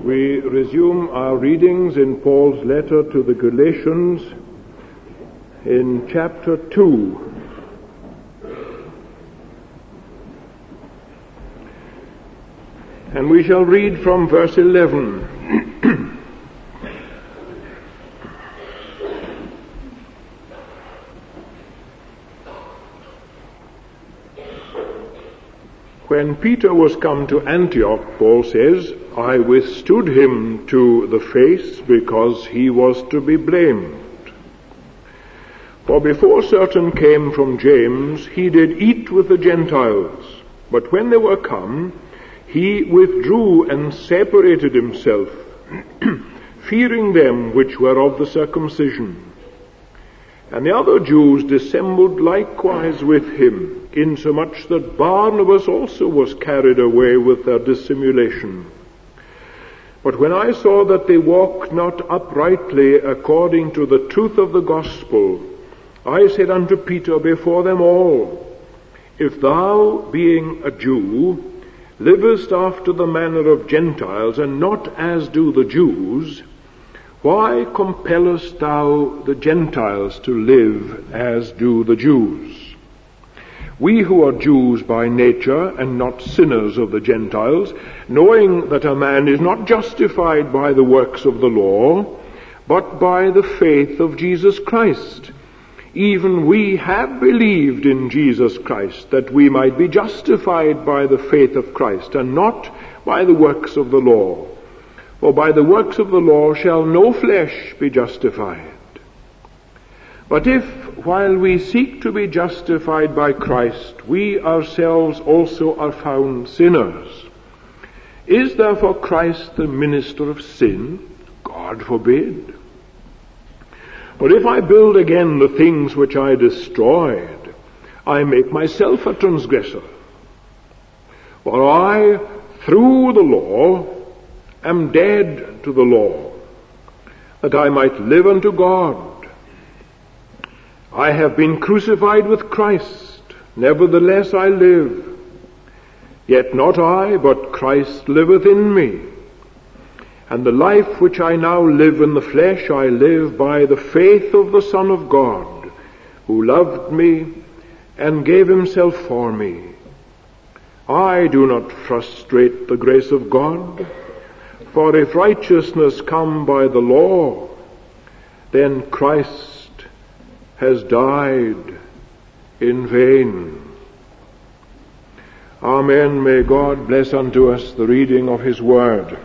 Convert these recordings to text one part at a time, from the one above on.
We resume our readings in Paul's letter to the Galatians in chapter 2. And we shall read from verse 11. When Peter was come to Antioch, Paul says, I withstood him to the face because he was to be blamed. For before certain came from James, he did eat with the Gentiles. But when they were come, he withdrew and separated himself, fearing them which were of the circumcision. And the other Jews dissembled likewise with him, insomuch that Barnabas also was carried away with their dissimulation. But when I saw that they walked not uprightly according to the truth of the gospel, I said unto Peter before them all, If thou, being a Jew, livest after the manner of Gentiles, and not as do the Jews, why compellest thou the Gentiles to live as do the Jews? We who are Jews by nature, and not sinners of the Gentiles, knowing that a man is not justified by the works of the law, but by the faith of Jesus Christ. Even we have believed in Jesus Christ, that we might be justified by the faith of Christ, and not by the works of the law. For by the works of the law shall no flesh be justified. But if, while we seek to be justified by Christ, we ourselves also are found sinners, is therefore Christ the minister of sin? God forbid. But if I build again the things which I destroyed, I make myself a transgressor. For I, through the law, am dead to the law, that I might live unto God. I have been crucified with Christ, nevertheless I live. Yet not I, but Christ liveth in me. And the life which I now live in the flesh, I live by the faith of the Son of God, who loved me and gave himself for me. I do not frustrate the grace of God, for if righteousness come by the law, then Christ has died in vain. Amen. May God bless unto us the reading of his word.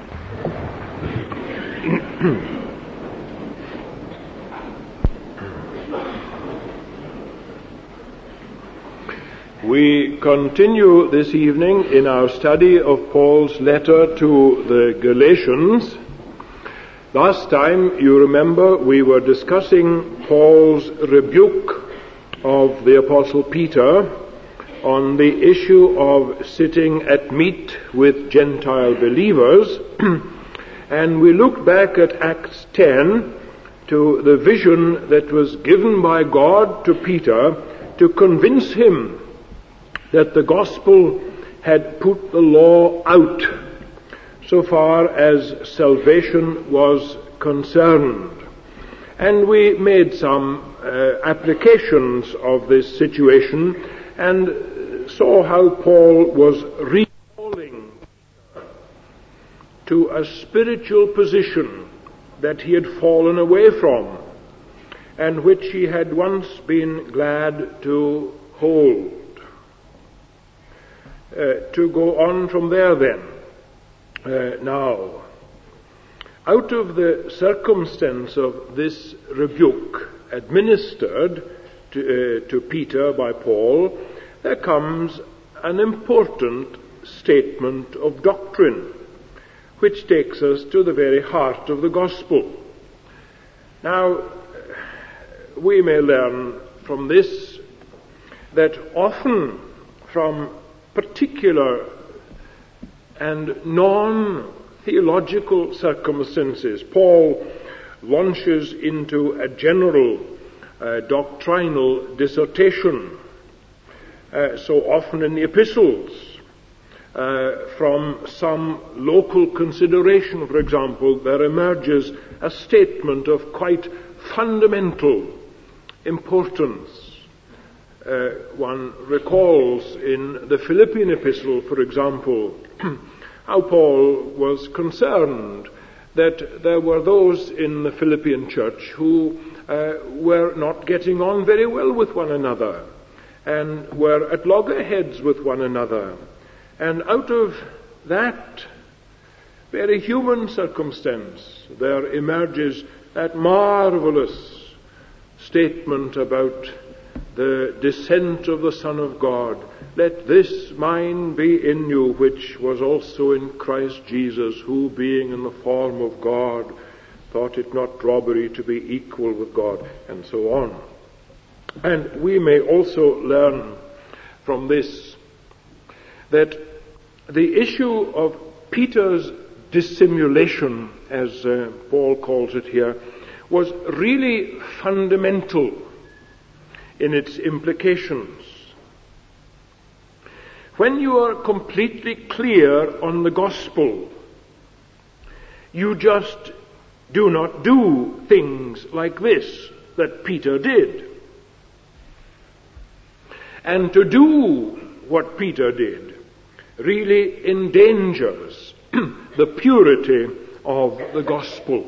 We continue this evening in our study of Paul's letter to the Galatians. Last time, you remember, we were discussing Paul's rebuke of the Apostle Peter on the issue of sitting at meat with Gentile believers. And we looked back at Acts 10 to the vision that was given by God to Peter to convince him that the gospel had put the law out so far as salvation was concerned. And we made some applications of this situation and saw how Paul was recalling to a spiritual position that he had fallen away from and which he had once been glad to hold. To go on from there then. Now, out of the circumstance of this rebuke administered to Peter by Paul, there comes an important statement of doctrine, which takes us to the very heart of the gospel. Now, we may learn from this that often from particular and non-theological circumstances, Paul launches into a general doctrinal dissertation. So often in the epistles, from some local consideration, for example, there emerges a statement of quite fundamental importance. One recalls in the Philippian epistle, for example, how Paul was concerned that there were those in the Philippian church who were not getting on very well with one another and were at loggerheads with one another. And out of that very human circumstance, there emerges that marvelous statement about the descent of the Son of God. Let this mind be in you, which was also in Christ Jesus, who being in the form of God, thought it not robbery to be equal with God, and so on. And we may also learn from this that the issue of Peter's dissimulation, as Paul calls it here, was really fundamental in its implications. When you are completely clear on the gospel, you just do not do things like this that Peter did. And to do what Peter did really endangers the purity of the gospel.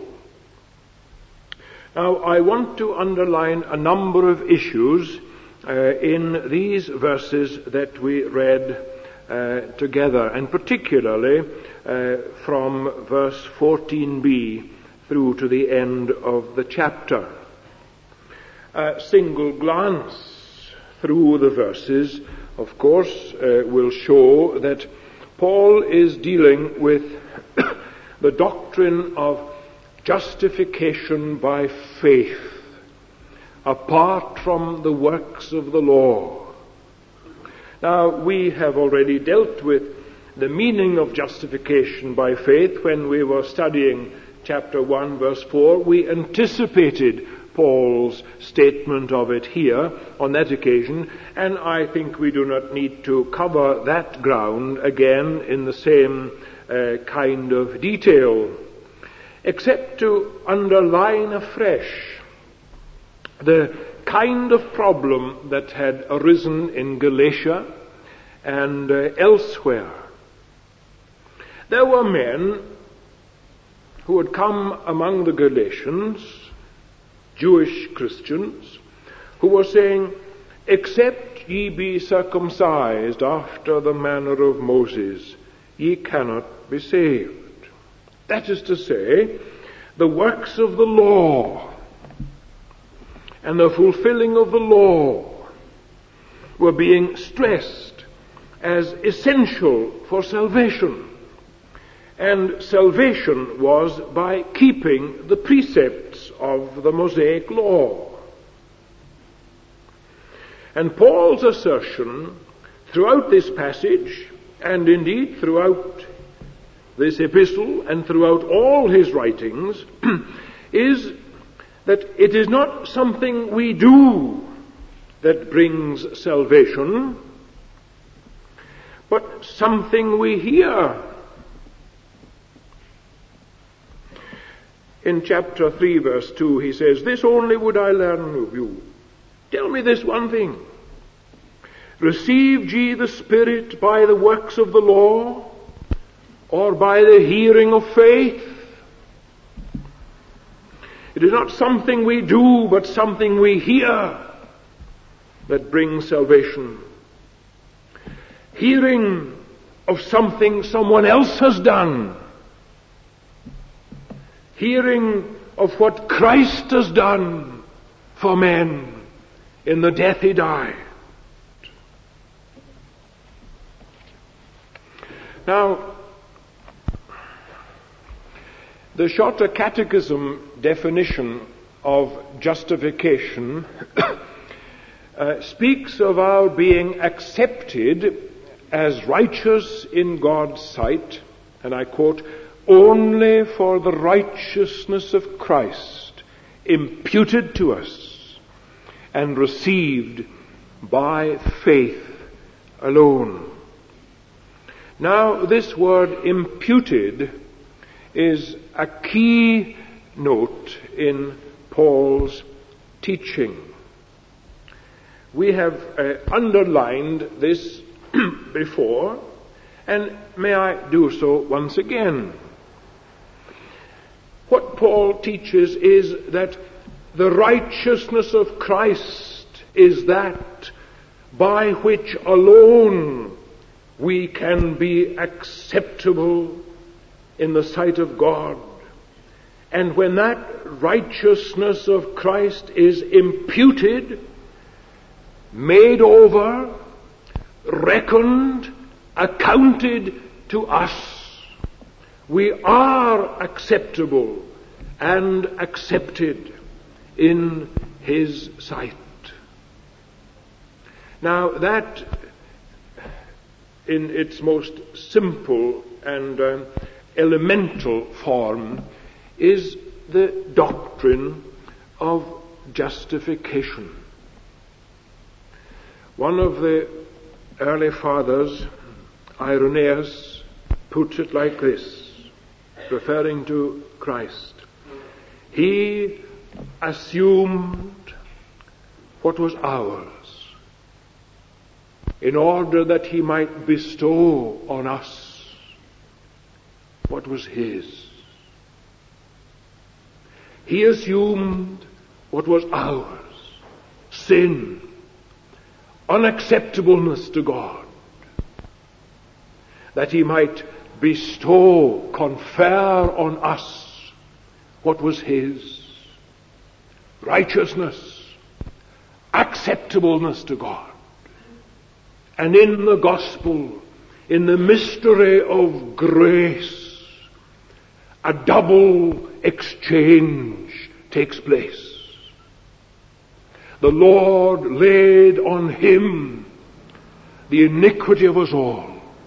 Now, I want to underline a number of issues in these verses that we read together, and particularly from verse 14b through to the end of the chapter. A single glance through the verses, of course, will show that Paul is dealing with the doctrine of justification by faith, apart from the works of the law. Now, we have already dealt with the meaning of justification by faith when we were studying chapter 1, verse 4. We anticipated Paul's statement of it here on that occasion, and I think we do not need to cover that ground again in the same kind of detail, except to underline afresh the kind of problem that had arisen in Galatia and elsewhere. There were men who had come among the Galatians, Jewish Christians, who were saying, "Except ye be circumcised after the manner of Moses, ye cannot be saved." That is to say, the works of the law and the fulfilling of the law were being stressed as essential for salvation. And salvation was by keeping the precepts of the Mosaic law. And Paul's assertion throughout this passage, and indeed throughout this epistle and throughout all his writings, is that it is not something we do that brings salvation, but something we hear. In chapter 3, verse 2, he says, "This only would I learn of you. Tell me this one thing. Received ye the Spirit by the works of the law, or by the hearing of faith?" It is not something we do, but something we hear that brings salvation. Hearing of something someone else has done. Hearing of what Christ has done for men in the death he died. Now, the Shorter Catechism definition of justification speaks of our being accepted as righteous in God's sight, and I quote, "only for the righteousness of Christ imputed to us and received by faith alone." Now, this word imputed is a key note in Paul's teaching. We have underlined this before, and may I do so once again. What Paul teaches is that the righteousness of Christ is that by which alone we can be acceptable in the sight of God. And when that righteousness of Christ is imputed, made over, reckoned, accounted to us, we are acceptable and accepted in His sight. Now that, in its most simple and elemental form, is the doctrine of justification. One of the early fathers, Irenaeus, puts it like this, referring to Christ. He assumed what was ours in order that He might bestow on us what was His. He assumed what was ours, sin, unacceptableness to God, that He might bestow, confer on us what was His, righteousness, acceptableness to God. And in the gospel, in the mystery of grace, a double exchange takes place. The Lord laid on Him the iniquity of us all.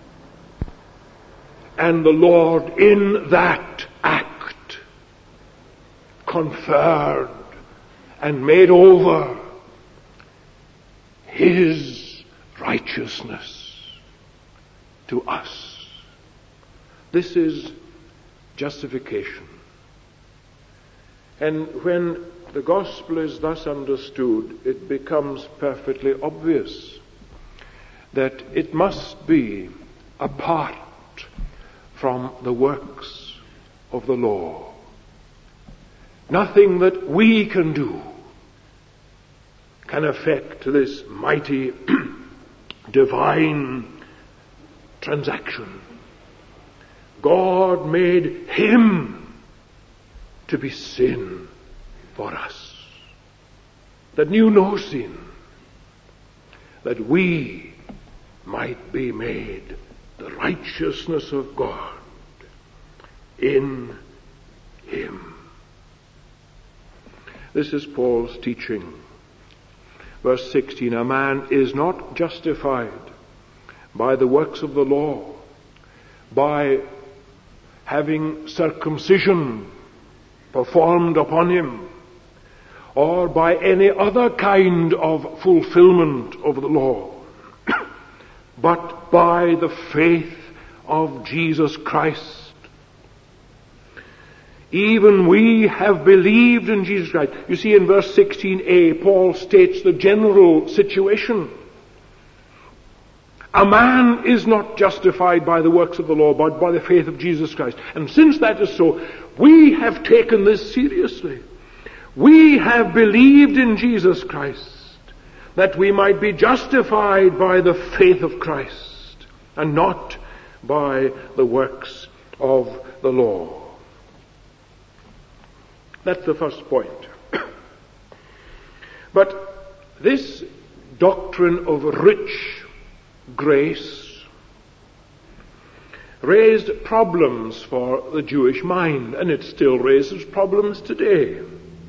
And the Lord in that act conferred and made over His righteousness to us. This is justification. And when the gospel is thus understood, it becomes perfectly obvious that it must be apart from the works of the law. Nothing that we can do can affect this mighty divine transaction. God made Him to be sin for us, that knew no sin, that we might be made the righteousness of God in Him. This is Paul's teaching. Verse 16, a man is not justified by the works of the law, by having circumcision performed upon him, or by any other kind of fulfillment of the law, but by the faith of Jesus Christ. Even we have believed in Jesus Christ. You see, in verse 16a, Paul states the general situation. A man is not justified by the works of the law, but by the faith of Jesus Christ. And since that is so, we have taken this seriously. We have believed in Jesus Christ, that we might be justified by the faith of Christ, and not by the works of the law. That's the first point. But this doctrine of rich grace raised problems for the Jewish mind, and it still raises problems today.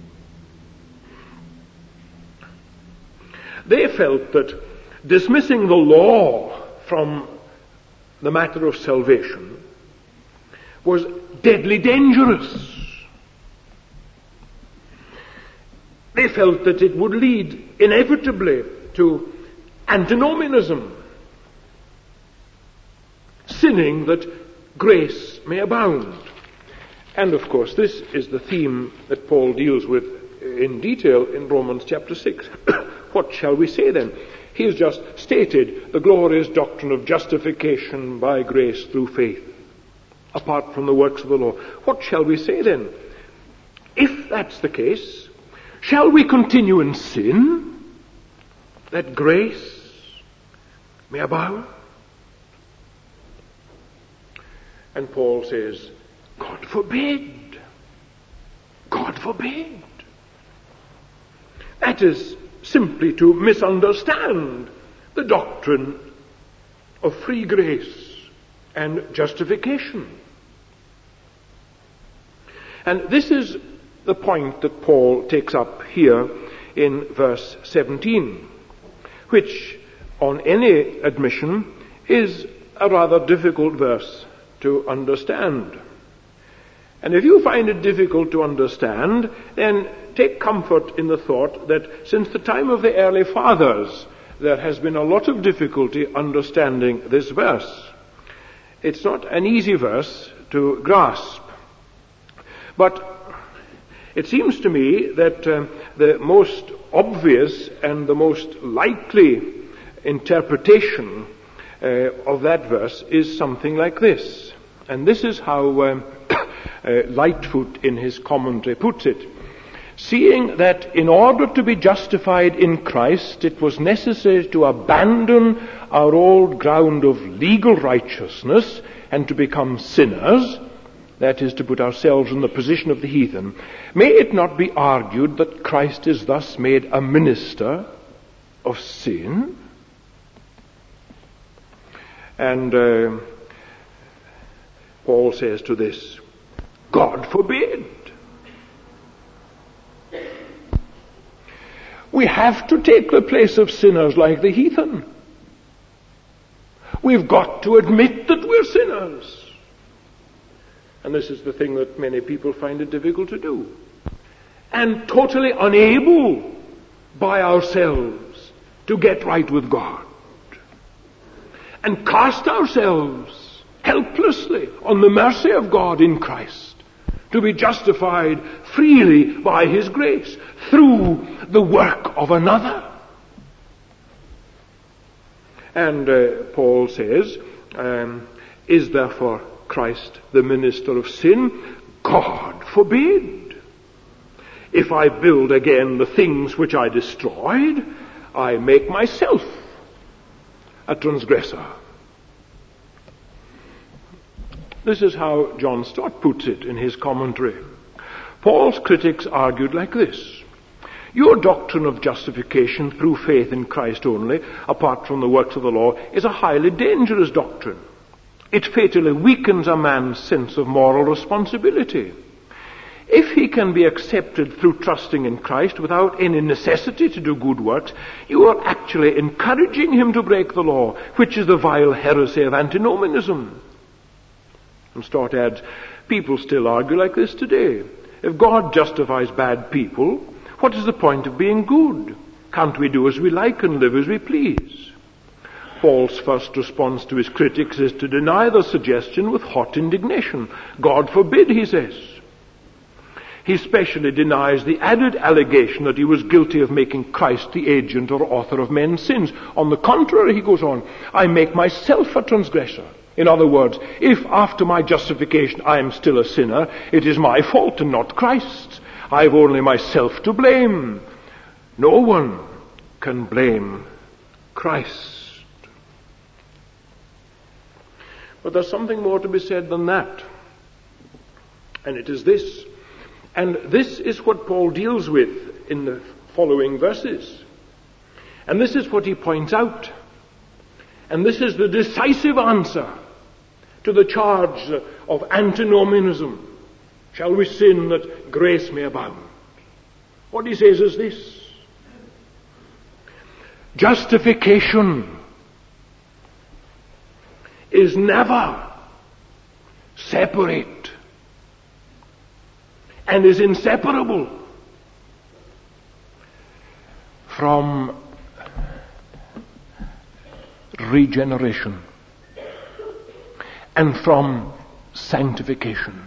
They felt that dismissing the law from the matter of salvation was deadly dangerous. They felt that it would lead inevitably to antinomianism. sinning that grace may abound. And of course, this is the theme that Paul deals with in detail in Romans chapter 6. What shall we say then? He has just stated the glorious doctrine of justification by grace through faith, apart from the works of the law. What shall we say then? If that's the case, shall we continue in sin that grace may abound? And Paul says, God forbid. God forbid. That is simply to misunderstand the doctrine of free grace and justification. And this is the point that Paul takes up here in verse 17, which on any admission is a rather difficult verse to understand. And if you find it difficult to understand, then take comfort in the thought that since the time of the early fathers, there has been a lot of difficulty understanding this verse. It's not an easy verse to grasp. But it seems to me that the most obvious and the most likely interpretation of that verse is something like this. And this is how Lightfoot in his commentary puts it. Seeing that in order to be justified in Christ, it was necessary to abandon our old ground of legal righteousness and to become sinners, that is, to put ourselves in the position of the heathen, may it not be argued that Christ is thus made a minister of sin? And Paul says to this, God forbid. We have to take the place of sinners like the heathen. We've got to admit that we're sinners. And this is the thing that many people find it difficult to do. And totally unable by ourselves to get right with God. And cast ourselves helplessly on the mercy of God in Christ, to be justified freely by His grace through the work of another. And Paul says, is therefore Christ the minister of sin? God forbid. If I build again the things which I destroyed, I make myself a transgressor. This is how John Stott puts it in his commentary. Paul's critics argued like this. Your doctrine of justification through faith in Christ only, apart from the works of the law, is a highly dangerous doctrine. It fatally weakens a man's sense of moral responsibility. If he can be accepted through trusting in Christ without any necessity to do good works, you are actually encouraging him to break the law, which is the vile heresy of antinomianism. And Stott adds, people still argue like this today. If God justifies bad people, what is the point of being good? Can't we do as we like and live as we please? Paul's first response to his critics is to deny the suggestion with hot indignation. God forbid, he says. He especially denies the added allegation that he was guilty of making Christ the agent or author of men's sins. On the contrary, he goes on, I make myself a transgressor. In other words, if after my justification I am still a sinner, it is my fault and not Christ's. I've only myself to blame. No one can blame Christ. But there's something more to be said than that. And it is this. And this is what Paul deals with in the following verses. And this is what he points out. And this is the decisive answer to the charge of antinomianism. Shall we sin that grace may abound? What he says is this. Justification is never separate and is inseparable from regeneration. and from sanctification.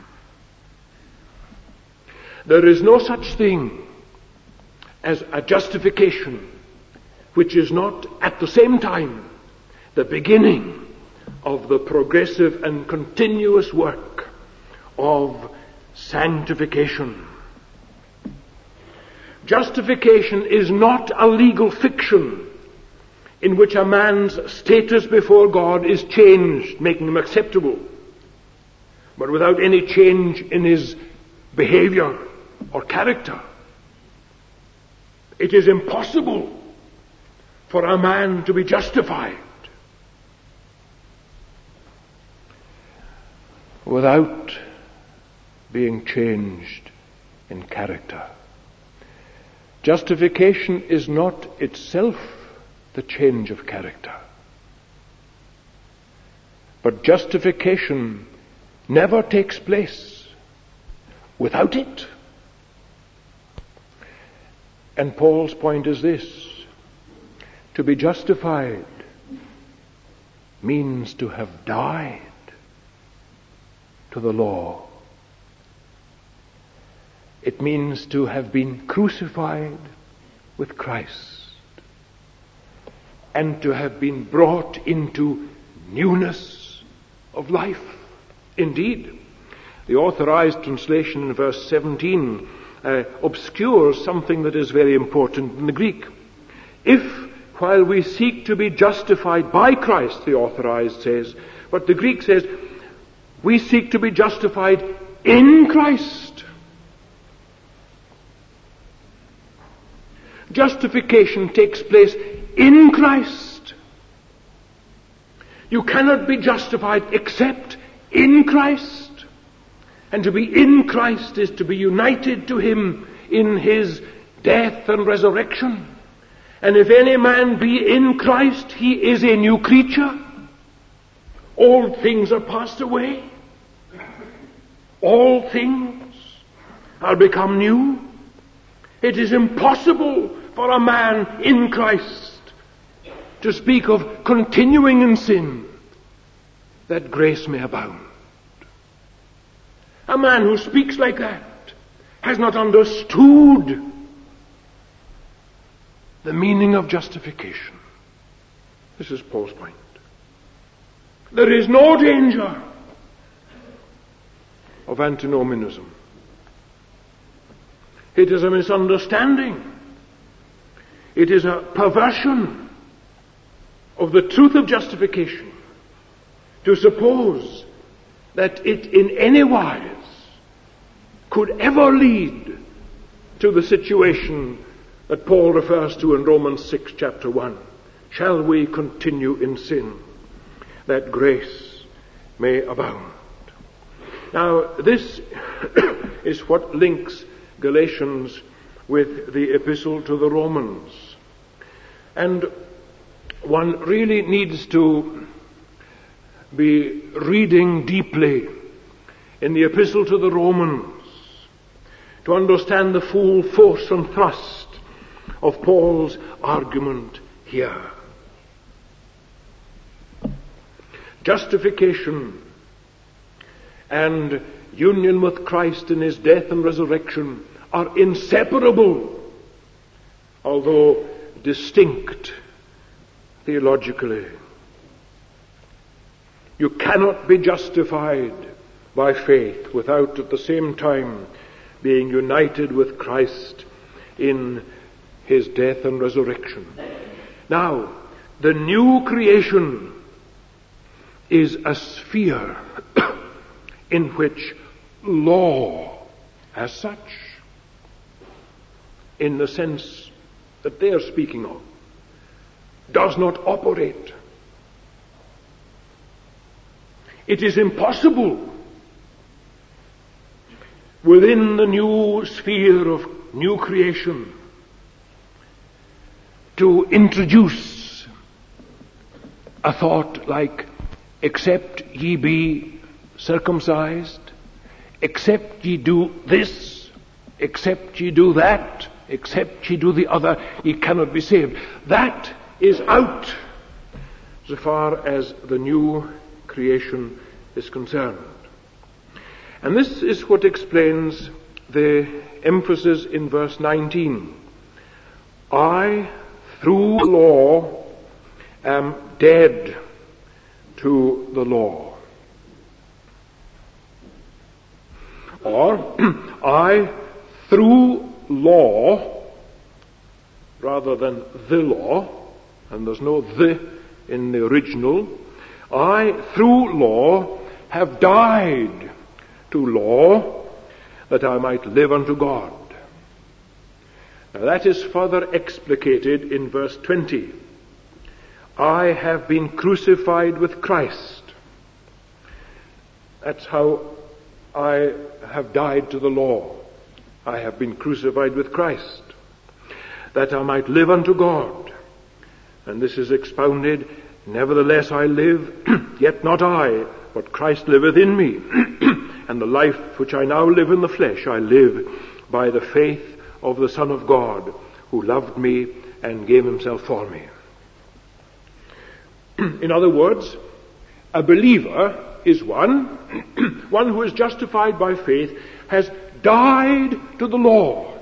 There is no such thing as a justification which is not at the same time the beginning of the progressive and continuous work of sanctification. Justification is not a legal fiction in which a man's status before God is changed, making him acceptable, but without any change in his behavior or character. It is impossible for a man to be justified without being changed in character. Justification is not itself the change of character, but justification never takes place without it. And Paul's point is this: to be justified means to have died to the law. It means to have been crucified with Christ and to have been brought into newness of life. Indeed, the Authorized Translation in verse 17 obscures something that is very important in the Greek. If, while we seek to be justified by Christ, the Authorized says, but the Greek says, we seek to be justified in Christ. Justification takes place in Christ. You cannot be justified except in Christ. And to be in Christ is to be united to Him in His death and resurrection. And if any man be in Christ, he is a new creature. Old things are passed away. All things are become new. It is impossible for a man in Christ to speak of continuing in sin, that grace may abound. A man who speaks like that has not understood the meaning of justification. This is Paul's point. There is no danger of antinomianism. It is a misunderstanding. It is a perversion of the truth of justification to suppose that it in any wise could ever lead to the situation that Paul refers to in Romans 6, chapter 1. Shall we continue in sin, that grace may abound? Now, this is what links Galatians with the epistle to the Romans. And one really needs to be reading deeply in the epistle to the Romans to understand the full force and thrust of Paul's argument here. Justification and union with Christ in His death and resurrection are inseparable, although distinct theologically. You cannot be justified by faith without at the same time being united with Christ in His death and resurrection. Now, the new creation is a sphere in which law, as such, in the sense that they are speaking of, does not operate. It is impossible within the new sphere of new creation to introduce a thought like, except ye be circumcised, except ye do this, except ye do that, except ye do the other, ye cannot be saved. That is out so far as the new creation is concerned. And this is what explains the emphasis in verse 19. I, through the law, am dead to the law. Or, I, through law, rather than the law, and there's no the in the original, I, through law, have died to law, that I might live unto God. Now that is further explicated in verse 20. I have been crucified with Christ. That's how I have died to the law. I have been crucified with Christ, that I might live unto God. And this is expounded, nevertheless I live, yet not I, but Christ liveth in me. And the life which I now live in the flesh, I live by the faith of the Son of God, who loved me and gave himself for me. In other words, a believer is one who is justified by faith, has died to the law.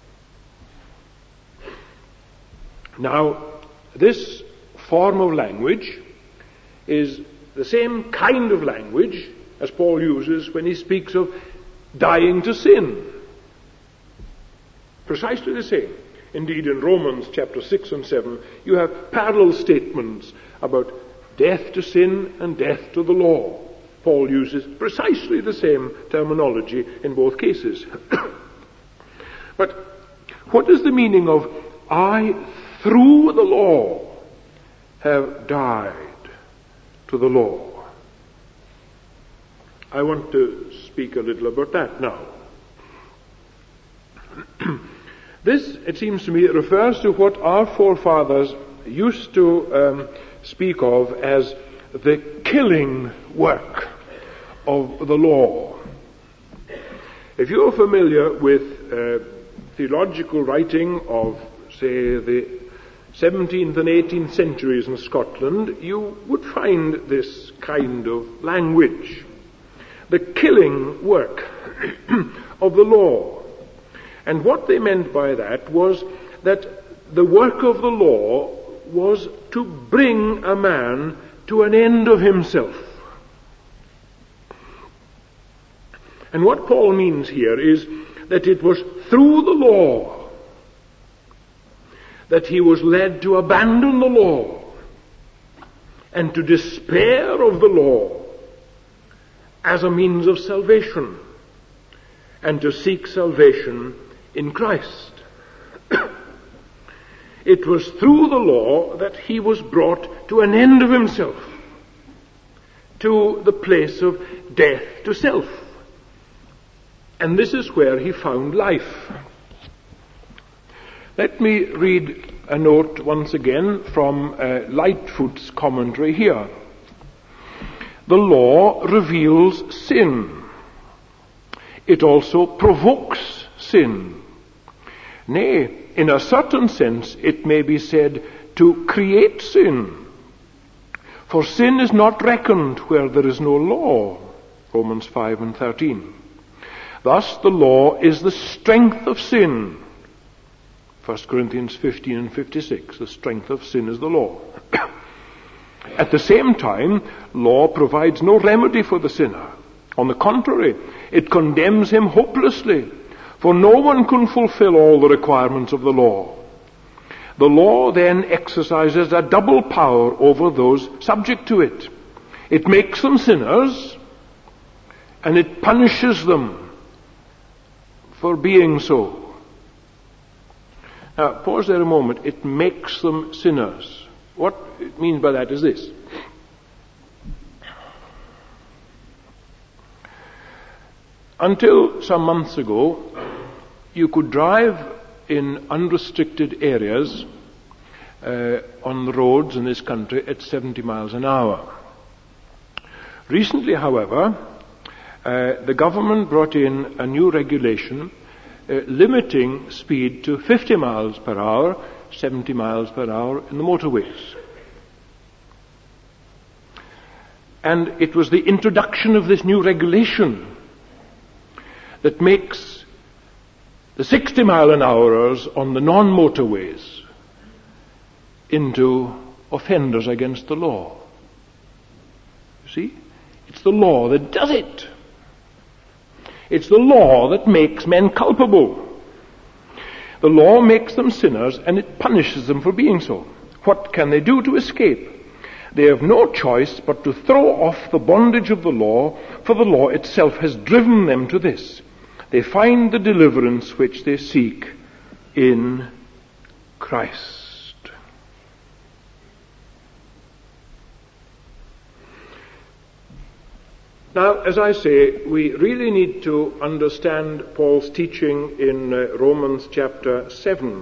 Now, this form of language is the same kind of language as Paul uses when he speaks of dying to sin. Precisely the same. Indeed, in Romans chapter 6 and 7, you have parallel statements about death to sin and death to the law. Paul uses precisely the same terminology in both cases. But what is the meaning of I, through the law, have died to the law? I want to speak a little about that now. This, it seems to me, refers to what our forefathers used to speak of as the killing work of the law. If you're familiar with theological writing of, say, the 17th and 18th centuries in Scotland, you would find this kind of language. The killing work of the law. And what they meant by that was that the work of the law was to bring a man to an end of himself. And what Paul means here is that it was through the law that he was led to abandon the law and to despair of the law as a means of salvation, and to seek salvation in Christ. It was through the law that he was brought to an end of himself, to the place of death to self. And this is where he found life. Let me read a note once again from Lightfoot's commentary here. The law reveals sin. It also provokes sin. Nay, in a certain sense, it may be said to create sin. For sin is not reckoned where there is no law. Romans 5 and 13. Thus, the law is the strength of sin. 1 Corinthians 15 and 56. The strength of sin is the law. At the same time, law provides no remedy for the sinner. On the contrary, it condemns him hopelessly, for no one can fulfill all the requirements of the law. The law then exercises a double power over those subject to it. It makes them sinners, and it punishes them for being so. Now, pause there a moment. It makes them sinners. What it means by that is this. Until some months ago, you could drive in unrestricted areas on the roads in this country at 70 miles an hour. Recently, however, the government brought in a new regulation limiting speed to 50 miles per hour, 70 miles per hour in the motorways. And it was the introduction of this new regulation that makes the 60 mile an hourers on the non-motorways into offenders against the law. You see? It's the law that does it. It's the law that makes men culpable. The law makes them sinners and it punishes them for being so. What can they do to escape? They have no choice but to throw off the bondage of the law, for the law itself has driven them to this. They find the deliverance which they seek in Christ. Now, as I say, we really need to understand Paul's teaching in Romans chapter 7,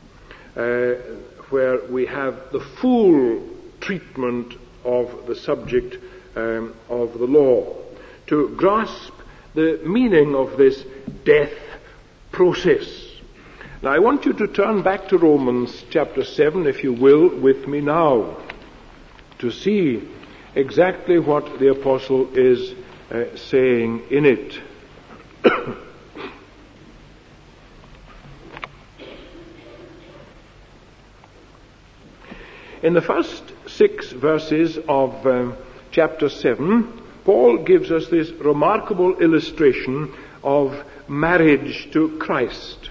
where we have the full treatment of the subject of the law, to grasp the meaning of this death process. Now, I want you to turn back to Romans chapter 7, if you will, with me now, to see exactly what the apostle is saying in it. In the first 6 verses of chapter 7, Paul gives us this remarkable illustration of marriage to Christ.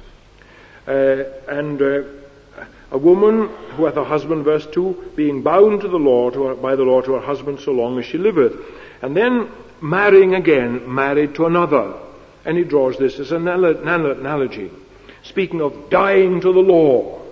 A woman who hath a husband, verse 2, being bound to the law, by the law to her husband so long as she liveth. And then marrying again, married to another. And he draws this as an analogy, speaking of dying to the law.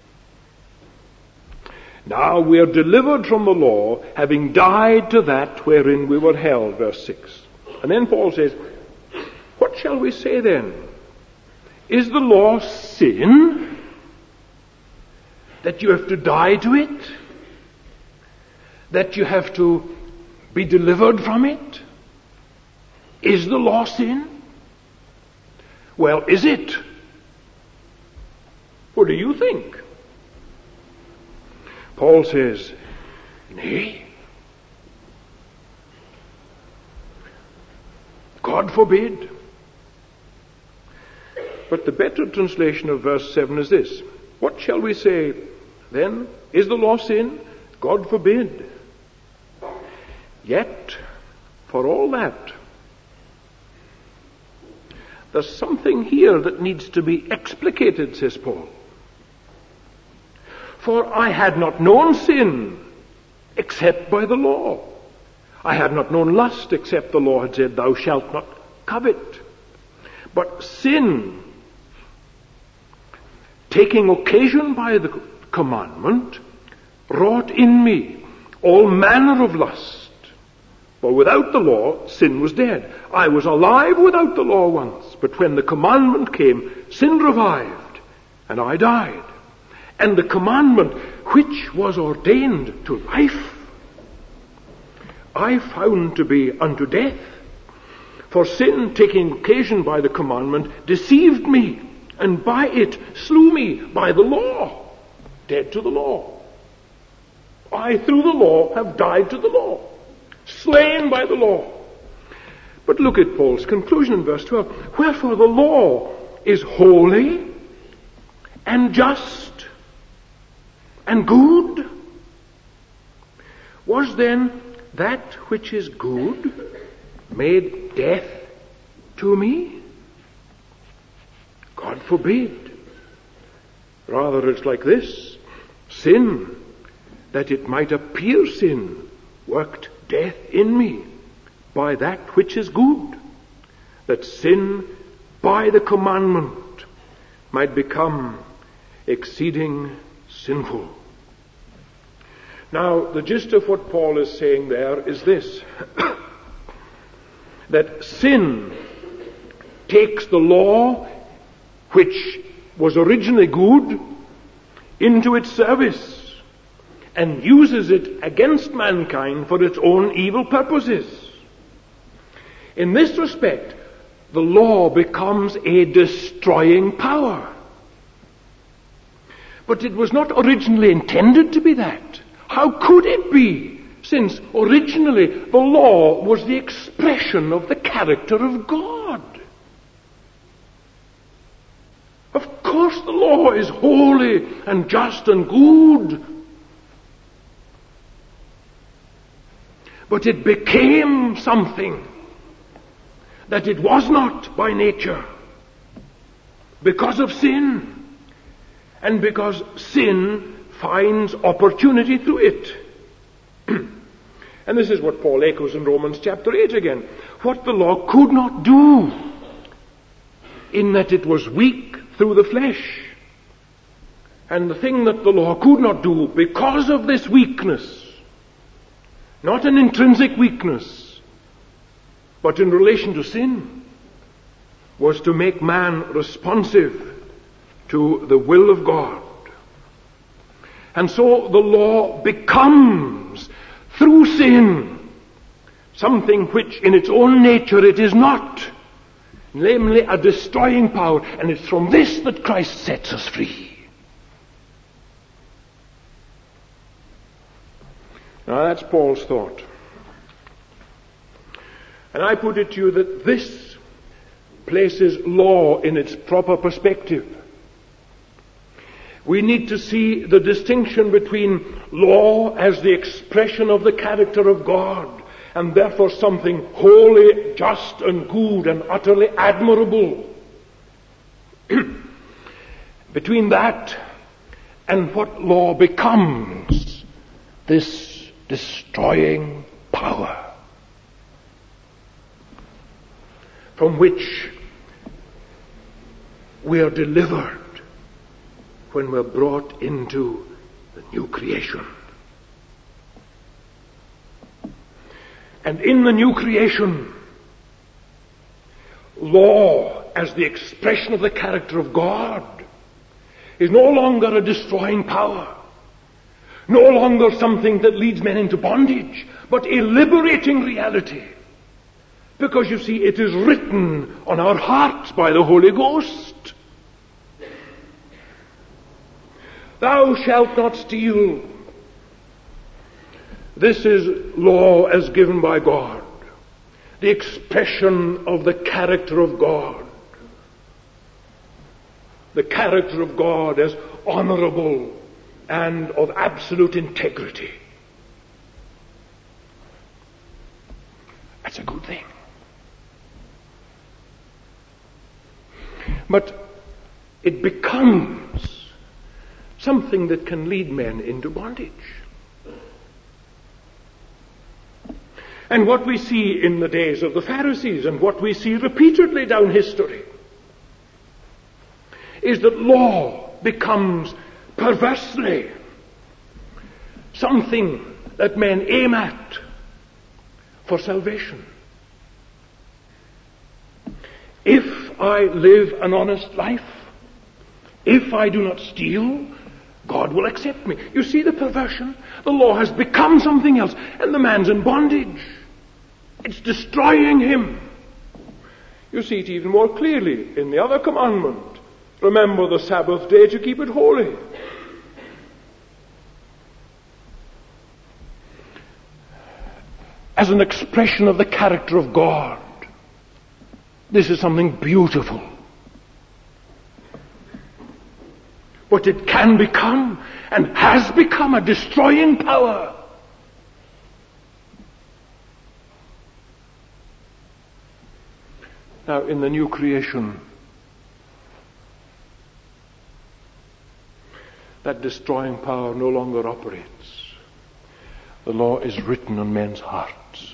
Now we are delivered from the law, having died to that wherein we were held, verse 6. And then Paul says, what shall we say then? Is the law sin? That you have to die to it? That you have to be delivered from it? Is the law sin? Well, is it? What do you think? Paul says, nay. God forbid. But the better translation of verse 7 is this. What shall we say then? Is the law sin? God forbid. Yet, for all that, there's something here that needs to be explicated, says Paul. For I had not known sin except by the law. I had not known lust except the law had said, thou shalt not covet. But sin, taking occasion by the commandment, wrought in me all manner of lust. For without the law, sin was dead. I was alive without the law once, but when the commandment came, sin revived, and I died. And the commandment which was ordained to life, I found to be unto death. For sin, taking occasion by the commandment, deceived me, and by it slew me by the law. Dead to the law. I, through the law, have died to the law. Slain by the law. But look at Paul's conclusion in verse 12. Wherefore the law is holy and just and good. Was then that which is good made death to me? God forbid. Rather it's like this. Sin, that it might appear sin, worked death in me by that which is good, that sin by the commandment might become exceeding sinful. Now, the gist of what Paul is saying there is this, that sin takes the law, which was originally good, into its service and uses it against mankind for its own evil purposes. In this respect, the law becomes a destroying power. But it was not originally intended to be that. How could it be since originally the law was the expression of the character of God. Of course the law is holy and just and good. But it became something that it was not by nature because of sin, and because sin finds opportunity through it. And this is what Paul echoes in Romans chapter 8 again. What the law could not do, in that it was weak through the flesh. And the thing that the law could not do because of this weakness, not an intrinsic weakness, but in relation to sin, was to make man responsive to the will of God. And so the law becomes, through sin, something which in its own nature it is not, namely a destroying power, and it's from this that Christ sets us free. Now that's Paul's thought. And I put it to you that this places law in its proper perspective. We need to see the distinction between law as the expression of the character of God, and therefore something holy, just, and good, and utterly admirable. Between that and what law becomes, this destroying power, from which we are delivered when we're brought into the new creation. And in the new creation, law as the expression of the character of God is no longer a destroying power, no longer something that leads men into bondage, but a liberating reality. Because you see, it is written on our hearts by the Holy Ghost. Thou shalt not steal. This is law as given by God, the expression of the character of God. The character of God as honorable and of absolute integrity. That's a good thing. But it becomes something that can lead men into bondage. And what we see in the days of the Pharisees, and what we see repeatedly down history, is that law becomes perversely something that men aim at for salvation. If I live an honest life, if I do not steal, God will accept me. You see the perversion? The law has become something else, and the man's in bondage. It's destroying him. You see it even more clearly in the other commandment. Remember the Sabbath day to keep it holy. As an expression of the character of God, this is something beautiful. But it can become, and has become, a destroying power. Now, in the new creation, that destroying power no longer operates. The law is written on men's hearts.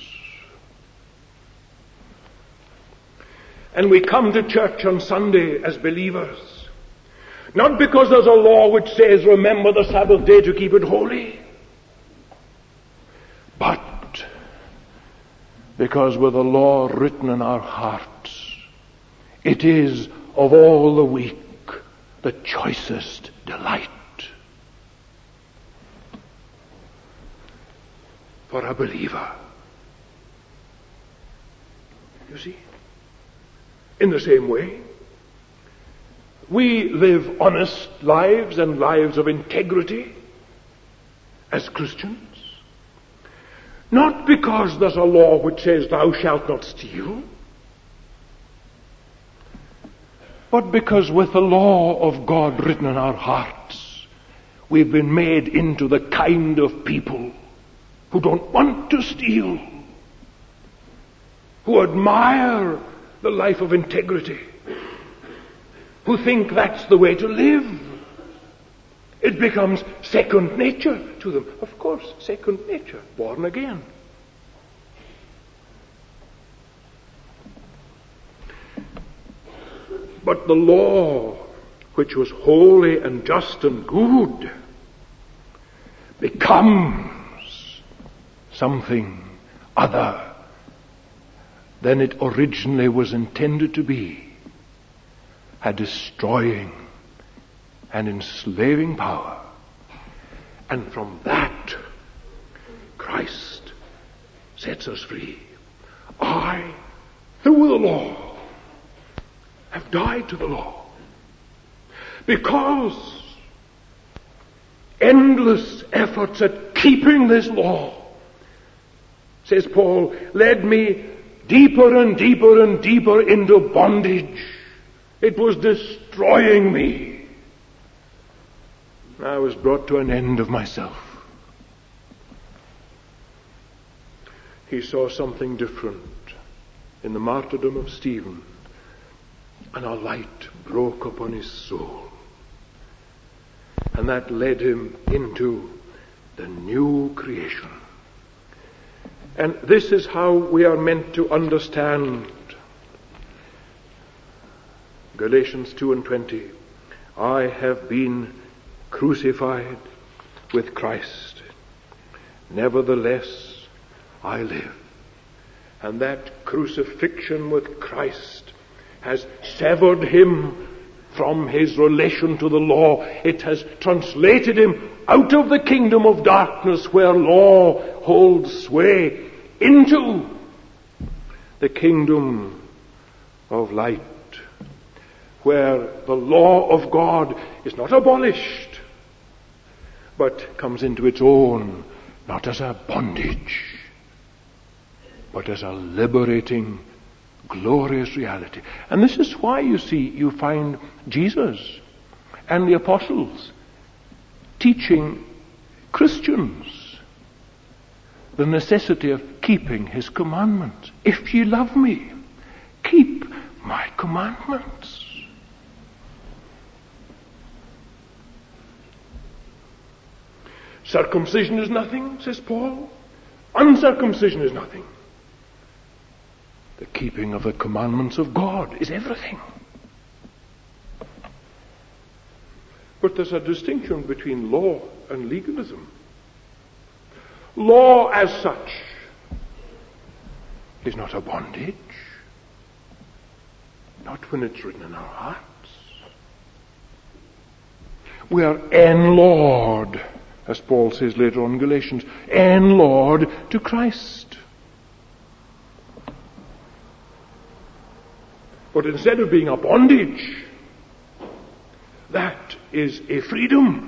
And we come to church on Sunday as believers, not because there's a law which says, remember the Sabbath day to keep it holy, but because with the law written in our hearts, it is of all the week the choicest delight. For a believer. You see? In the same way, we live honest lives and lives of integrity as Christians. Not because there's a law which says thou shalt not steal, but because with the law of God written in our hearts, we've been made into the kind of people who don't want to steal, who admire the life of integrity, who think that's the way to live. It becomes second nature to them. Of course, second nature, born again. But the law, which was holy and just and good, becomes something other than it originally was intended to be, a destroying and enslaving power. And from that, Christ sets us free. I, through the law, have died to the law, because endless efforts at keeping this law, says Paul, led me deeper and deeper and deeper into bondage. It was destroying me. I was brought to an end of myself. He saw something different in the martyrdom of Stephen, and a light broke upon his soul. And that led him into the new creation. And this is how we are meant to understand Galatians 2:20. I have been crucified with Christ. Nevertheless, I live. And that crucifixion with Christ has severed him from his relation to the law. It has translated him out of the kingdom of darkness where law holds sway into the kingdom of light, where the law of God is not abolished, but comes into its own, not as a bondage, but as a liberating, glorious reality. And this is why, you see, you find Jesus and the apostles teaching Christians the necessity of keeping his commandments. If ye love me, keep my commandments. Circumcision is nothing, says Paul. Uncircumcision is nothing. The keeping of the commandments of God is everything. But there's a distinction between law and legalism. Law as such is not a bondage, not when it's written in our hearts. We are enlawed, as Paul says later on in Galatians, enlawed to Christ. But instead of being a bondage, that is a freedom.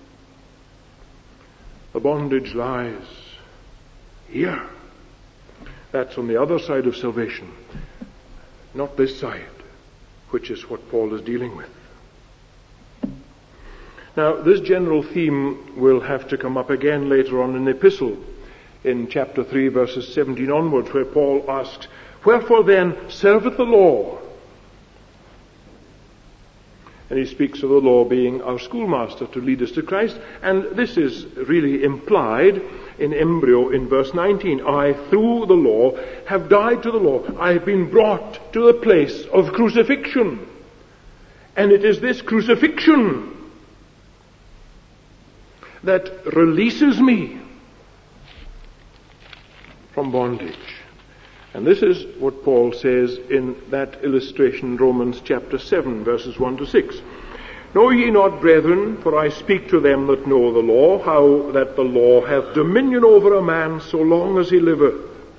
The bondage lies here. That's on the other side of salvation, not this side, which is what Paul is dealing with. Now, this general theme will have to come up again later on in the epistle, in chapter 3, verses 17 onwards, where Paul asks, wherefore then serveth the law? And he speaks of the law being our schoolmaster to lead us to Christ. And this is really implied in embryo in verse 19. I, through the law, have died to the law. I have been brought to the place of crucifixion. And it is this crucifixion that releases me from bondage. And this is what Paul says in that illustration, Romans chapter 7, verses 1 to 6. Know ye not, brethren, for I speak to them that know the law, how that the law hath dominion over a man so long as he liveth.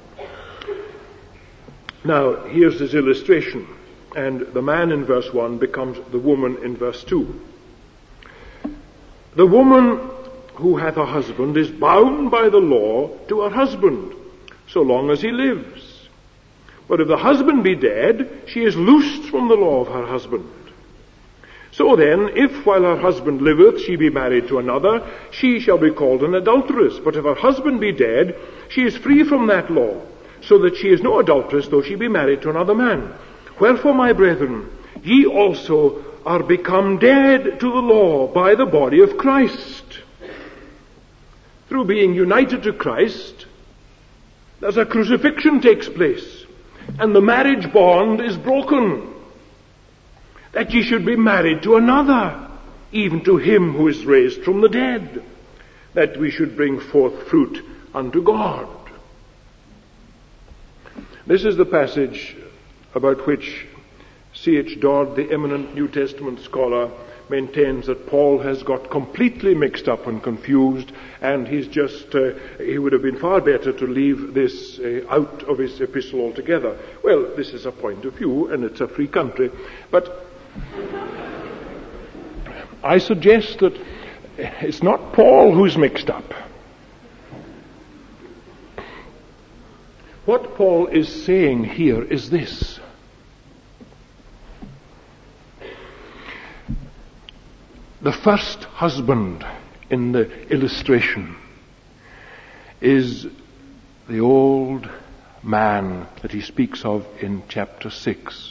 Now, here's his illustration. And the man in verse 1 becomes the woman in verse 2. The woman who hath a husband is bound by the law to her husband, so long as he lives. But if the husband be dead, she is loosed from the law of her husband. So then, if while her husband liveth she be married to another, she shall be called an adulteress. But if her husband be dead, she is free from that law, so that she is no adulteress, though she be married to another man. Wherefore, my brethren, ye also are become dead to the law by the body of Christ. Through being united to Christ, there's a crucifixion takes place, and the marriage bond is broken. That ye should be married to another, even to him who is raised from the dead, that we should bring forth fruit unto God. This is the passage about which C.H. Dodd, the eminent New Testament scholar, maintains that Paul has got completely mixed up and confused, and he would have been far better to leave this out of his epistle altogether. Well, this is a point of view, and it's a free country, but I suggest that it's not Paul who's mixed up. What Paul is saying here is this: the first husband in the illustration is the old man that he speaks of in chapter 6,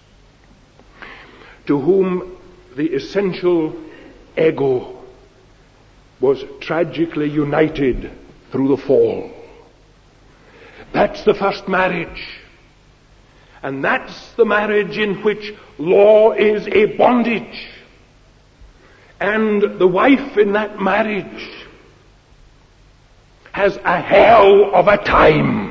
to whom the essential ego was tragically united through the fall. That's the first marriage. And that's the marriage in which law is a bondage. And the wife in that marriage has a hell of a time.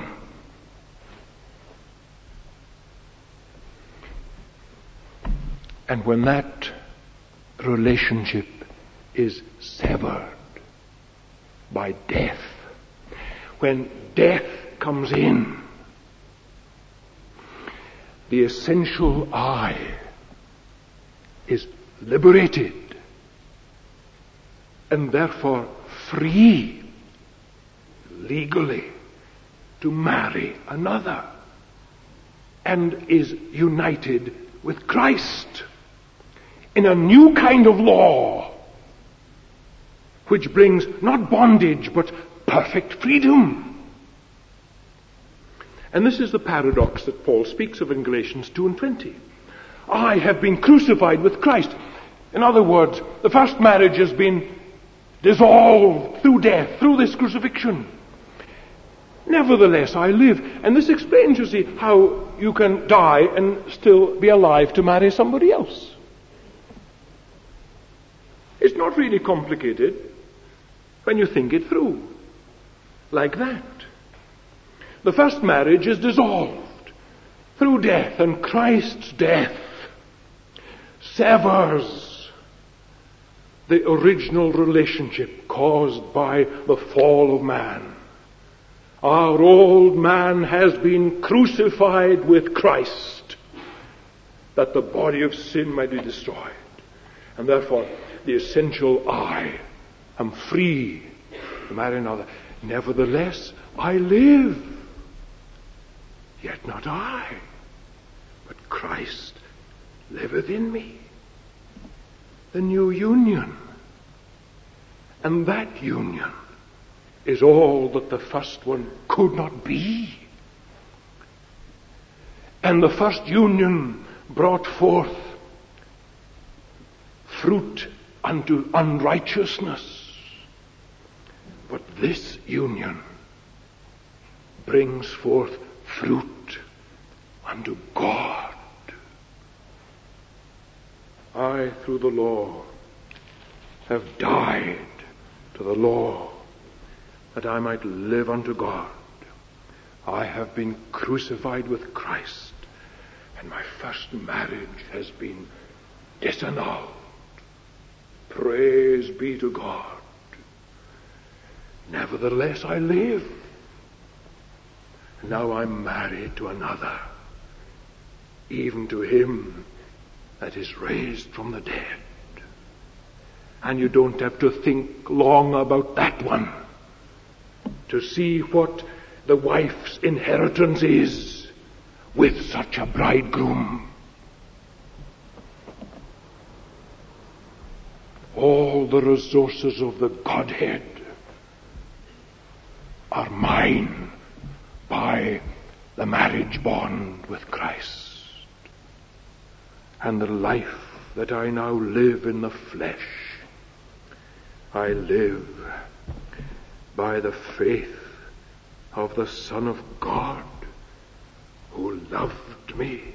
And when that relationship is severed by death, when death comes in, the essential I is liberated and therefore free legally to marry another, and is united with Christ in a new kind of law, which brings not bondage but perfect freedom. And this is the paradox that Paul speaks of in Galatians 2:20. I have been crucified with Christ. In other words, the first marriage has been dissolved through death, through this crucifixion. Nevertheless, I live. And this explains, you see, how you can die and still be alive to marry somebody else. It's not really complicated when you think it through like that. The first marriage is dissolved through death, and Christ's death severs the original relationship caused by the fall of man. Our old man has been crucified with Christ, that the body of sin might be destroyed. And therefore, the essential I am free to marry another. Nevertheless, I live. Yet not I, but Christ liveth in me. The new union. And that union is all that the first one could not be. And the first union brought forth fruit unto unrighteousness. But this union brings forth fruit unto God. I, through the law, have died to the law that I might live unto God. I have been crucified with Christ, and my first marriage has been disannulled. Praise be to God. Nevertheless, I live. Now I'm married to another, even to him that is raised from the dead. And you don't have to think long about that one to see what the wife's inheritance is with such a bridegroom. All the resources of the Godhead are mine by the marriage bond with Christ. And the life that I now live in the flesh, I live by the faith of the Son of God who loved me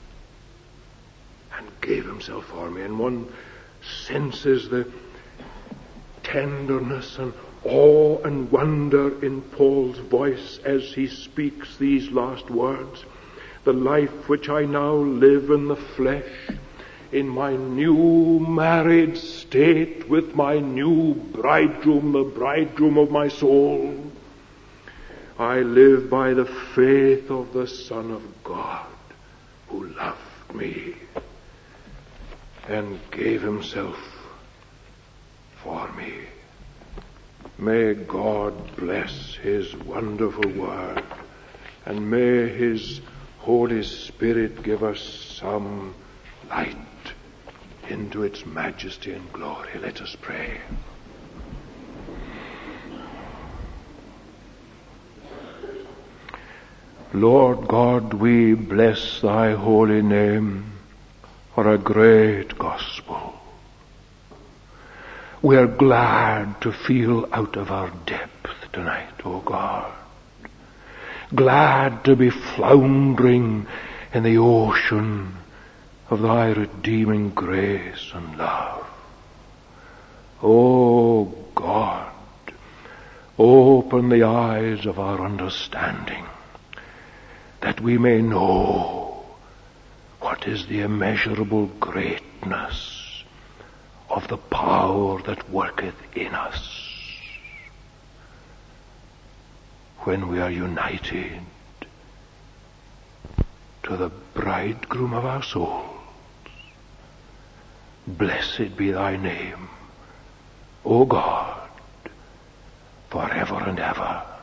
and gave himself for me. And one senses the tenderness and awe and wonder in Paul's voice as he speaks these last words. The life which I now live in the flesh, in my new married state with my new bridegroom, the bridegroom of my soul, I live by the faith of the Son of God who loved me and gave himself for me. May God bless his wonderful word, and may his Holy Spirit give us some light into its majesty and glory. Let us pray. Lord God, we bless thy holy name for a great gospel. We are glad to feel out of our depth tonight, O God. Glad to be floundering in the ocean of thy redeeming grace and love. O God, open the eyes of our understanding, that we may know what is the immeasurable greatness of the power that worketh in us when we are united to the bridegroom of our souls. Blessed be thy name, O God, forever and ever.